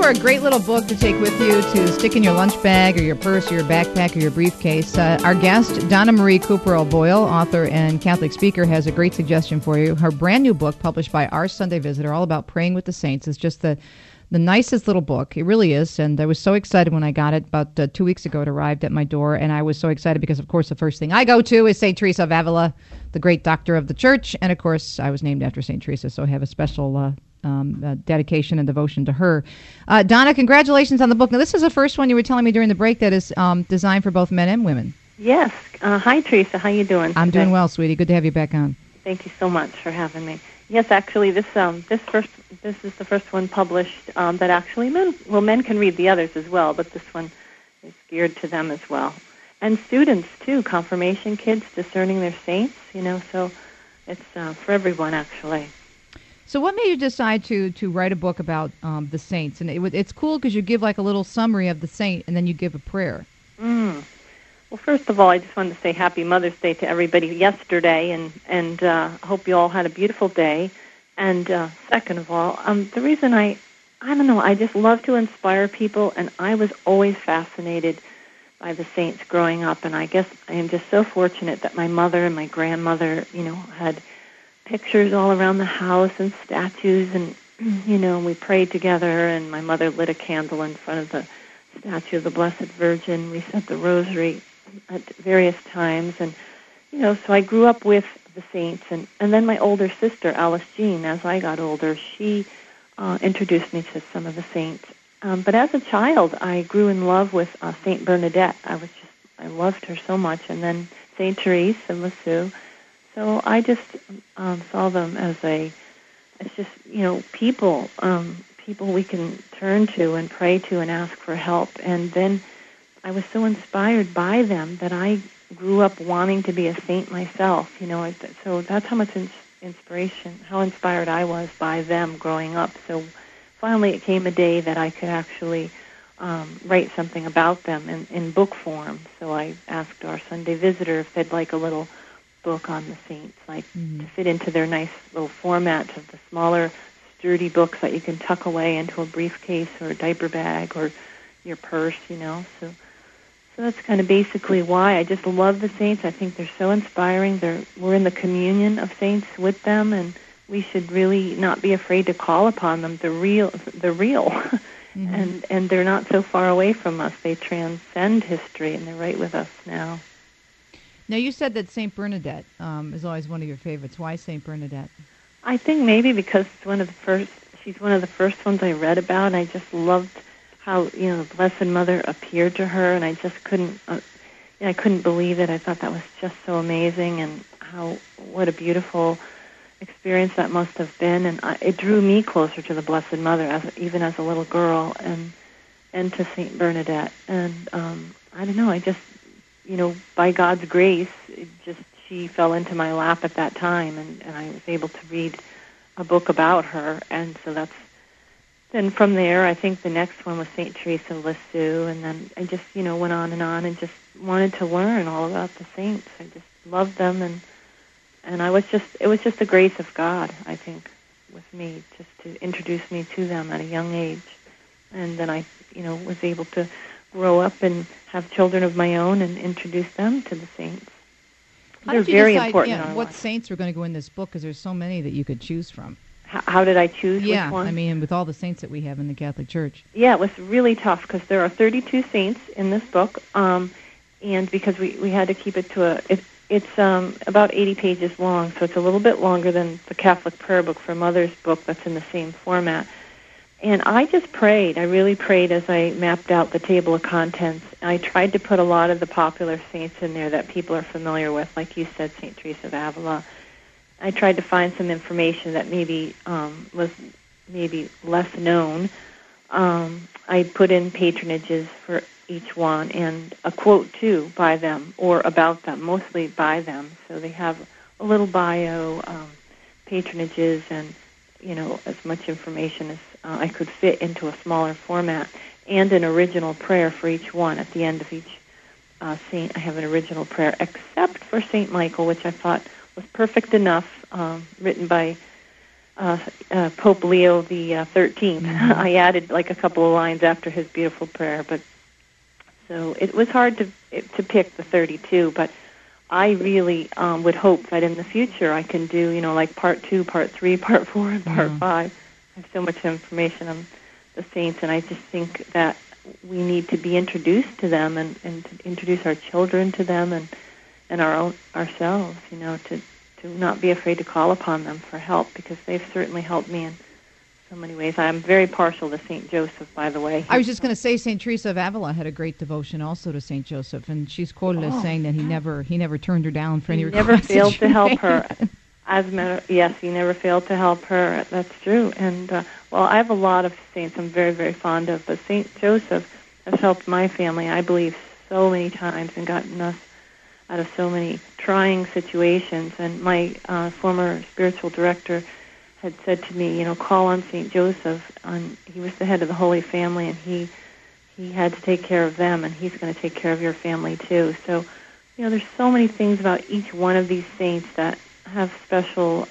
for a great little book to take with you to stick in your lunch bag or your purse or your backpack or your briefcase. Our guest, Donna Marie Cooper O'Boyle, author and Catholic speaker, has a great suggestion for you. Her brand new book, published by Our Sunday Visitor, all about praying with the saints, is just the nicest little book. It really is. And I was so excited when I got it about 2 weeks ago. It arrived at my door. And I was so excited because, of course, the first thing I go to is St. Teresa of Avila, the great doctor of the church. And, of course, I was named after St. Teresa, so I have a special dedication and devotion to her. Donna, congratulations on the book. Now, this is the first one you were telling me during the break that is designed for both men and women. Yes. Hi, Teresa. How you doing? I'm doing well, sweetie. Good to have you back on. Thank you so much for having me. Yes, actually, this is the first one published that actually men can read the others as well, but this one is geared to them as well, and students too. Confirmation kids discerning their saints. So it's for everyone actually. So what made you decide to write a book about the saints? And it's cool because you give like a little summary of the saint, and then you give a prayer. Well, first of all, I just wanted to say Happy Mother's Day to everybody yesterday, and hope you all had a beautiful day. And second of all, the reason I don't know, I just love to inspire people, and I was always fascinated by the saints growing up, and I guess I am just so fortunate that my mother and my grandmother, had pictures all around the house and statues, and we prayed together, and my mother lit a candle in front of the statue of the Blessed Virgin. We said the rosary at various times, and so I grew up with the saints, and then my older sister Alice Jean, as I got older, she introduced me to some of the saints. But as a child, I grew in love with Saint Bernadette. I loved her so much, and then Saint Therese and Lisieux. So I just saw them as people we can turn to and pray to and ask for help. And then I was so inspired by them that I grew up wanting to be a saint myself. So that's how much inspiration, how inspired I was by them growing up. So finally, it came a day that I could actually write something about them in book form. So I asked Our Sunday Visitor if they'd like a little book on the saints, to fit into their nice little format of the smaller, sturdy books that you can tuck away into a briefcase or a diaper bag or your purse, So that's kind of basically why. I just love the saints. I think they're so inspiring. We're in the communion of saints with them, and we should really not be afraid to call upon them. They're real. And they're not so far away from us. They transcend history, and they're right with us now. Now, you said that St. Bernadette is always one of your favorites. Why St. Bernadette? I think maybe because she's one of the first ones I read about, and I just loved how, the Blessed Mother appeared to her, and I just couldn't believe it. I thought that was just so amazing, and what a beautiful experience that must have been, and it drew me closer to the Blessed Mother, even as a little girl, and to St. Bernadette. And I don't know, I just, by God's grace, she fell into my lap at that time, and I was able to read a book about her, and so then from there, I think the next one was St. Teresa of Lisieux, and then I just, went on and just wanted to learn all about the saints. I just loved them, and it was just the grace of God, I think, with me, just to introduce me to them at a young age. And then I, was able to grow up and have children of my own and introduce them to the saints. They're very important in our what lives. saints were going to go in this book? Because there's so many that you could choose from. How did I choose which one? I mean, with all the saints that we have in the Catholic Church. Yeah, it was really tough because there are 32 saints in this book, and because we had to keep it to it's about 80 pages long, so it's a little bit longer than the Catholic Prayer Book for Mother's book that's in the same format. And I just prayed. I really prayed as I mapped out the table of contents. I tried to put a lot of the popular saints in there that people are familiar with, like you said, St. Teresa of Avila. I tried to find some information that maybe was maybe less known. I put in patronages for each one and a quote, too, by them or about them, mostly by them. So they have a little bio, patronages, and, as much information as I could fit into a smaller format, and an original prayer for each one. At the end of each saint, I have an original prayer, except for St. Michael, which I thought was perfect enough, written by Pope Leo the 13th. I added like a couple of lines after his beautiful prayer, but so it was hard to pick the 32. But I really would hope that in the future I can do, like part 2, part 3, part 4, and part 5. I have so much information on the saints, and I just think that we need to be introduced to them and to introduce our children to them and ourselves, to not be afraid to call upon them for help, because they've certainly helped me in so many ways. I'm very partial to St. Joseph, by the way. I was just going to say St. Teresa of Avila had a great devotion also to St. Joseph, and she's quoted as saying that he never turned her down for any requests. He never failed to help her. Yes, he never failed to help her. That's true. And, I have a lot of saints I'm very, very fond of, but St. Joseph has helped my family, I believe, so many times and gotten us out of so many trying situations. And my former spiritual director had said to me, call on St. Joseph. He was the head of the Holy Family, and he had to take care of them, and he's going to take care of your family too. So, there's so many things about each one of these saints that have special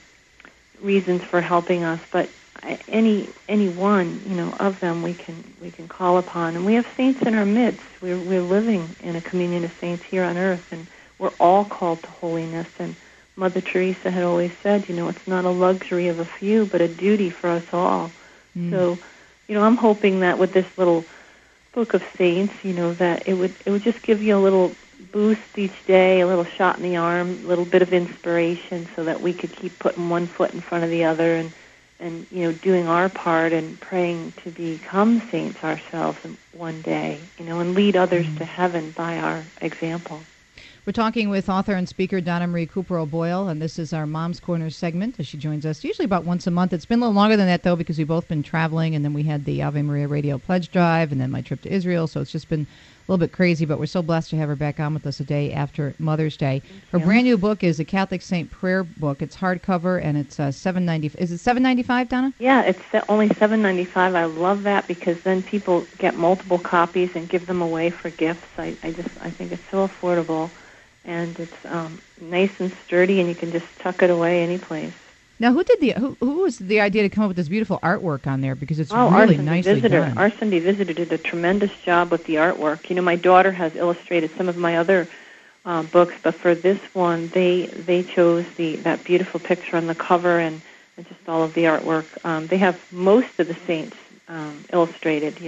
reasons for helping us, but any one of them we can call upon. And we have saints in our midst. We're living in a communion of saints here on earth, and we're all called to holiness. And Mother Teresa had always said, it's not a luxury of a few, but a duty for us all. So, I'm hoping that with this little book of saints, that it would just give you a little boost each day, a little shot in the arm, a little bit of inspiration, so that we could keep putting one foot in front of the other and doing our part and praying to become saints ourselves one day, and lead others to heaven by our example. We're talking with author and speaker Donna Marie Cooper O'Boyle, and this is our Mom's Corner segment as she joins us usually about once a month. It's been a little longer than that, though, because we've both been traveling, and then we had the Ave Maria Radio Pledge Drive, and then my trip to Israel, so it's just been a little bit crazy, but we're so blessed to have her back on with us a day after Mother's Day. Her brand new book is a Catholic Saint Prayer Book. It's hardcover, and it's $7.95. Is it $7.95, Donna? Yeah, it's only $7.95. I love that, because then people get multiple copies and give them away for gifts. I think it's so affordable. And it's nice and sturdy, and you can just tuck it away any place. Now, who was the idea to come up with this beautiful artwork on there? Because it's really nicely done. Our Sunday Visitor did a tremendous job with the artwork. My daughter has illustrated some of my other books, but for this one, they chose that beautiful picture on the cover and just all of the artwork. They have most of the saints illustrated,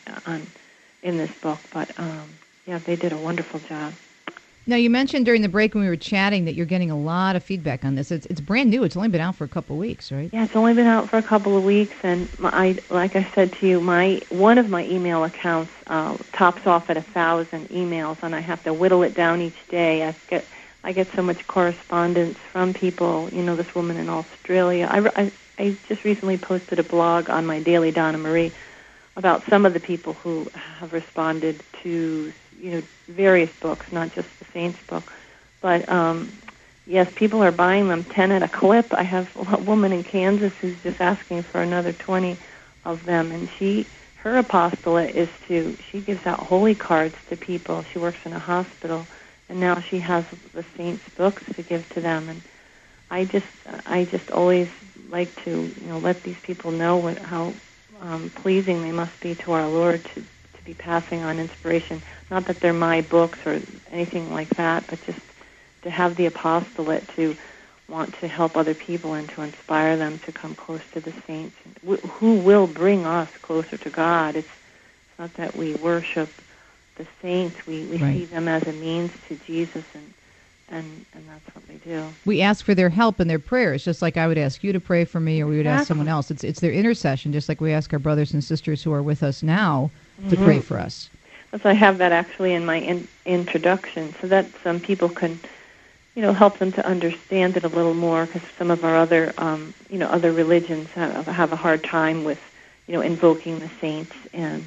in this book, but they did a wonderful job. Now, you mentioned during the break when we were chatting that you're getting a lot of feedback on this. It's brand new. It's only been out for a couple of weeks, right? Yeah, it's only been out for a couple of weeks, and like I said to you, one of my email accounts tops off at 1,000 emails, and I have to whittle it down each day. I get so much correspondence from people. This woman in Australia. I just recently posted a blog on my Daily Donna Marie about some of the people who have responded to various books, not just the Saints book. But, yes, people are buying them 10 at a clip. I have a woman in Kansas who's just asking for another 20 of them, and her apostolate is she gives out holy cards to people. She works in a hospital, and now she has the Saints books to give to them. And I just always like to, let these people know how pleasing they must be to our Lord to be passing on inspiration. Not that they're my books or anything like that, but just to have the apostolate to want to help other people and to inspire them to come close to the saints who will bring us closer to God. It's not that we worship the saints. We right. see them as a means to Jesus, and that's what we do. We ask for their help and their prayers, just like I would ask you to pray for me, or we would ask someone else. It's their intercession, just like we ask our brothers and sisters who are with us now to pray for us. So I have that actually in my introduction, so that some people can, help them to understand it a little more, because some of our other, other religions have a hard time with, invoking the saints and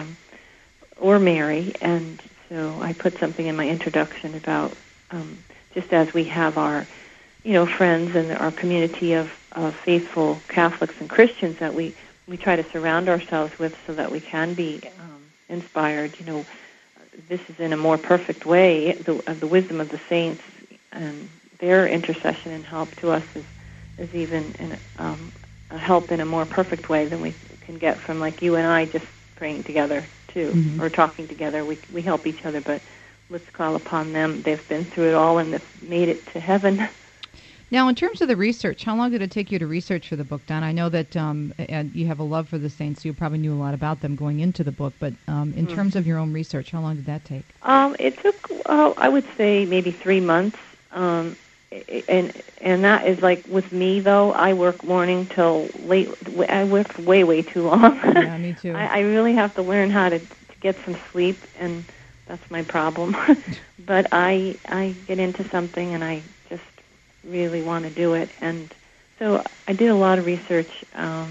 or Mary, and so I put something in my introduction about just as we have our, friends and our community of faithful Catholics and Christians that we try to surround ourselves with, so that we can be inspired. This is in a more perfect way. The wisdom of the saints and their intercession and help to us is even a help in a more perfect way than we can get from like you and I just praying together too, or talking together. We help each other, but let's call upon them. They've been through it all and they've made it to heaven. Now, in terms of the research, how long did it take you to research for the book, Donna? I know that and you have a love for the saints, so you probably knew a lot about them going into the book, but in terms of your own research, how long did that take? It took, I would say, maybe 3 months. And that is like with me, though, I work morning till late. I work way too long. Yeah, me too. I really have to learn how to get some sleep, and that's my problem. But I get into something, and I just really want to do it. And so I did a lot of research,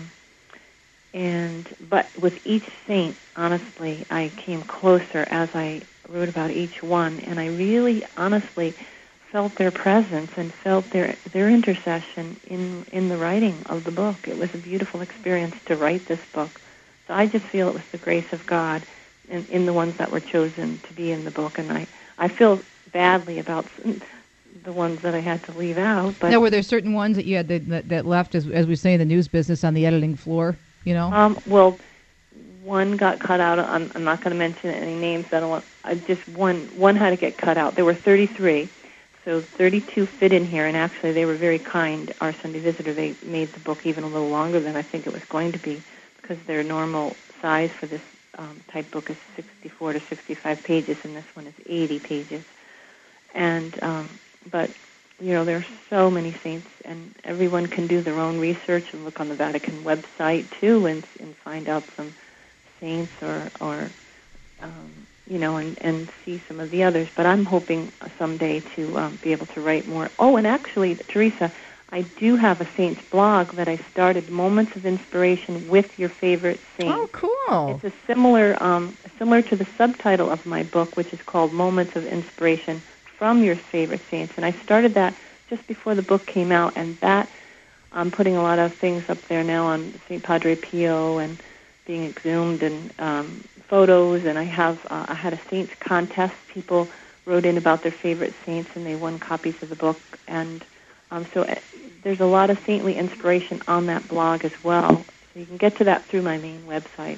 but with each saint, honestly, I came closer as I wrote about each one, and I really, honestly, felt their presence and felt their intercession in the writing of the book. It was a beautiful experience to write this book. So I just feel it was the grace of God in the ones that were chosen to be in the book, and I feel badly about the ones that I had to leave out. But now, were there certain ones that you had that left, as we say in the news business, on the editing floor? You know. Well, one got cut out. I'm not going to mention any names. I don't want. Just one had to get cut out. There were 33, so 32 fit in here. And actually, they were very kind. Our Sunday Visitor, they made the book even a little longer than I think it was going to be, because their normal size for this type book is 64 to 65 pages, and this one is 80 pages. And but, you know, there are so many saints, and everyone can do their own research and look on the Vatican website, too, and find out some saints or you know, and see some of the others. But I'm hoping someday to be able to write more. Oh, and actually, Teresa, I do have a saints blog that I started, Moments of Inspiration with Your Favorite Saint. Oh, cool. It's a similar to the subtitle of my book, which is called Moments of Inspiration from Your Favorite Saints. And I started that just before the book came out, and that I'm putting a lot of things up there now on St. Padre Pio and being exhumed and photos. And I had a saints contest. People wrote in about their favorite saints, and they won copies of the book. And so there's a lot of saintly inspiration on that blog as well. So you can get to that through my main website.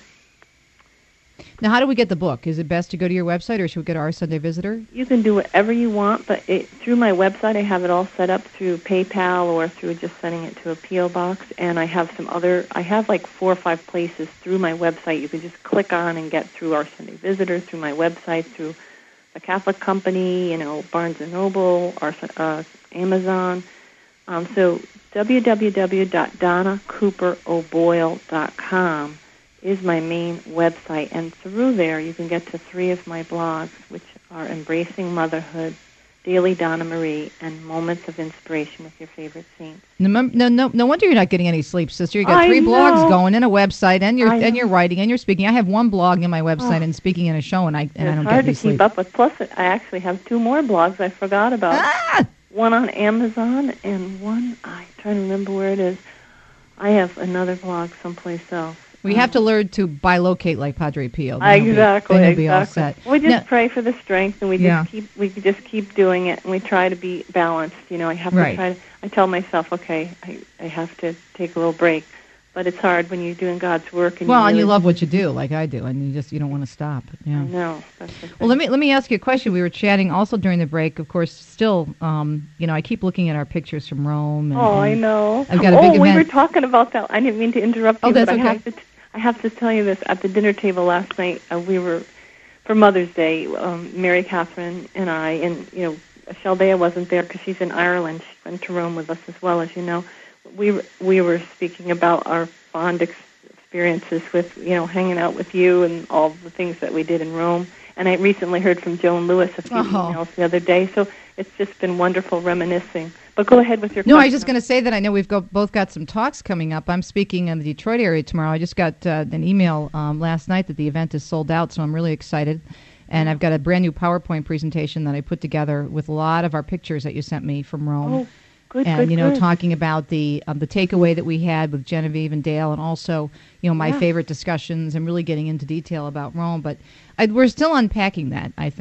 Now, how do we get the book? Is it best to go to your website, or should we go to Our Sunday Visitor? You can do whatever you want, but through my website, I have it all set up through PayPal or through just sending it to a P.O. box. And I have I have like 4 or 5 places through my website you can just click on and get through Our Sunday Visitor, through my website, through the Catholic Company, you know, Barnes & Noble, Amazon. So www.donnacooperoboyle.com is my main website, and through there you can get to 3 of my blogs, which are Embracing Motherhood, Daily Donna Marie, and Moments of Inspiration with Your Favorite Saints. No wonder you're not getting any sleep, sister. You got 3 blogs going, and a website, and you're writing, and you're speaking. I have 1 blog in my website and speaking in a show, and I don't get any sleep. It's hard to keep up with. Plus, I actually have 2 more blogs I forgot about. One on Amazon, and one, I'm trying to remember where it is. I have another blog someplace else. We have to learn to bilocate like Padre Pio. Exactly. Then you'll be all set. We just pray for the strength, and we just keep doing it, and we try to be balanced. You know, I have to try to. I tell myself, okay, I have to take a little break, but it's hard when you're doing God's work. And and you love what you do, like I do, and you don't want to stop. Yeah. I know. That's the thing. Well, let me ask you a question. We were chatting also during the break. Of course, still, I keep looking at our pictures from Rome. I know. I've got a big event. We were talking about that. I didn't mean to interrupt you. Oh, that's okay. I have to tell you this. At the dinner table last night, we were, for Mother's Day, Mary Catherine and I, and, Sheldea wasn't there because she's in Ireland. She went to Rome with us as well, as you know. We were speaking about our fond experiences with, hanging out with you and all the things that we did in Rome. And I recently heard from Joan Lewis a few emails the other day, so it's just been wonderful reminiscing. But go ahead with your question. No, I was just going to say that I know we've both got some talks coming up. I'm speaking in the Detroit area tomorrow. I just got an email last night that the event is sold out, so I'm really excited. And I've got a brand new PowerPoint presentation that I put together with a lot of our pictures that you sent me from Rome. Oh, good, and, good. talking about the takeaway that we had with Genevieve and Dale, and also, my favorite discussions, and really getting into detail about Rome. But we're still unpacking that, I think.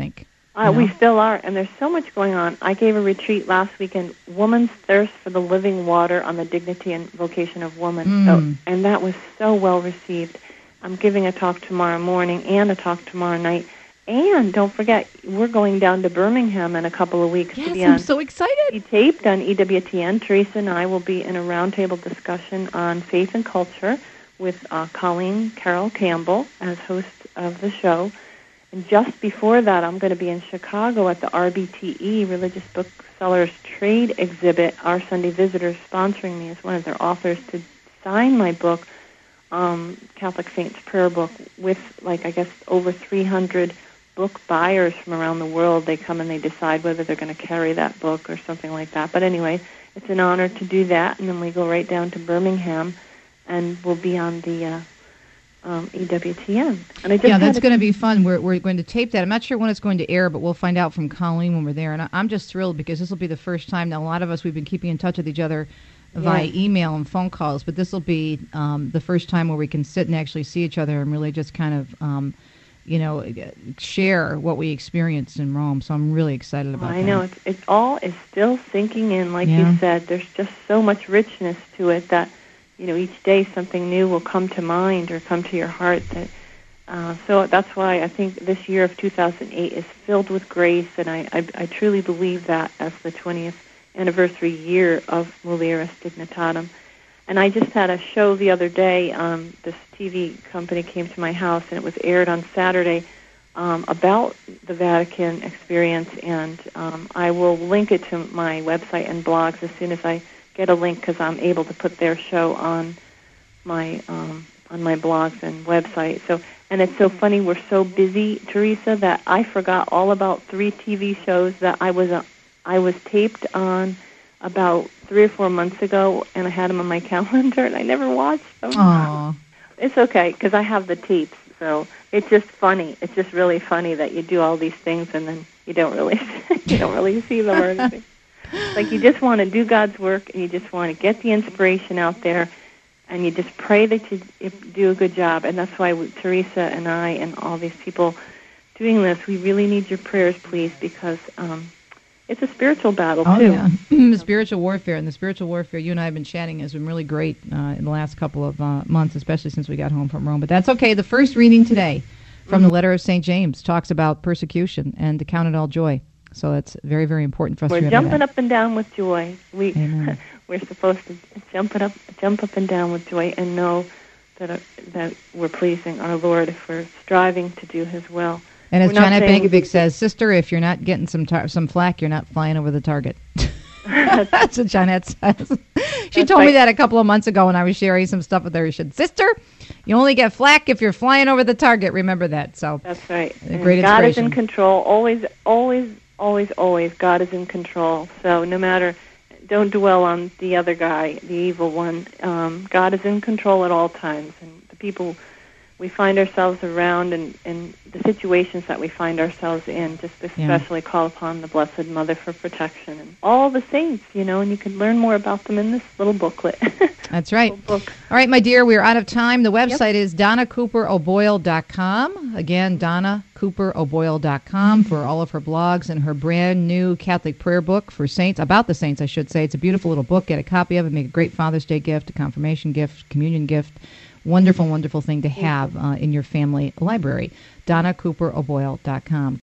We still are, and there's so much going on. I gave a retreat last weekend, Woman's Thirst for the Living Water on the Dignity and Vocation of Woman, and that was so well received. I'm giving a talk tomorrow morning and a talk tomorrow night. And don't forget, we're going down to Birmingham in a couple of weeks to be on. I'm so excited. Be taped on EWTN. Teresa and I will be in a roundtable discussion on faith and culture with Colleen Carroll Campbell as host of the show. And just before that, I'm going to be in Chicago at the RBTE, Religious Booksellers Trade Exhibit. Our Sunday Visitors sponsoring me as one of their authors to sign my book, Catholic Saints Prayer Book, with, over 300 book buyers from around the world. They come and they decide whether they're going to carry that book or something like that. But anyway, it's an honor to do that. And then we go right down to Birmingham, and we'll be on the EWTN. And that's going to be fun. We're going to tape that. I'm not sure when it's going to air, but we'll find out from Colleen when we're there. And I'm just thrilled because this will be the first time. Now, a lot of us, we've been keeping in touch with each other via email and phone calls, but this will be the first time where we can sit and actually see each other and really just kind of, share what we experienced in Rome. So I'm really excited about that. I know. It all is still sinking in, like you said. There's just so much richness to it that, each day something new will come to mind or come to your heart. So that's why I think this year of 2008 is filled with grace, and I truly believe that as the 20th anniversary year of Mulieris Dignitatem. And I just had a show the other day. This TV company came to my house, and it was aired on Saturday about the Vatican experience, and I will link it to my website and blogs as soon as I get a link, because I'm able to put their show on my blogs and website. So, and it's so funny, we're so busy, Teresa, that I forgot all about 3 TV shows that I was taped on about 3 or 4 months ago, and I had them on my calendar, and I never watched them. Aww. It's okay, because I have the tapes, so it's just funny. It's just really funny that you do all these things, and then you don't really see them or anything. Like, you just want to do God's work, and you just want to get the inspiration out there, and you just pray that you do a good job. And that's why Teresa and I and all these people doing this, we really need your prayers, please, because it's a spiritual battle, too. Oh, yeah. Spiritual warfare. And the spiritual warfare you and I have been chatting has been really great in the last couple of months, especially since we got home from Rome. But that's okay. The first reading today from the letter of St. James talks about persecution and to count it all joy. So it's very, very important for us to remember that. We're jumping up and down with joy. We're supposed to jump up and down with joy and know that we're pleasing our Lord if we're striving to do His will. And as Janet Bankovic says, sister, if you're not getting some flack, you're not flying over the target. That's what Janet says. She told me that a couple of months ago when I was sharing some stuff with her. She said, sister, you only get flack if you're flying over the target. Remember that. So that's right. Great God inspiration. is in control. Always, God is in control. So no matter, don't dwell on the other guy, the evil one. God is in control at all times. And the people we find ourselves around and the situations that we find ourselves in, just especially call upon the Blessed Mother for protection. And all the saints, and you can learn more about them in this little booklet. That's right. All right, my dear, we're out of time. The website is DonnaCooperO'Boyle.com. Again, DonnaCooperO'Boyle.com for all of her blogs and her brand new Catholic prayer book for saints, about the saints, I should say. It's a beautiful little book. Get a copy of it. Make a great Father's Day gift, a confirmation gift, communion gift. Wonderful, wonderful thing to have in your family library. DonnaCooperO'Boyle.com.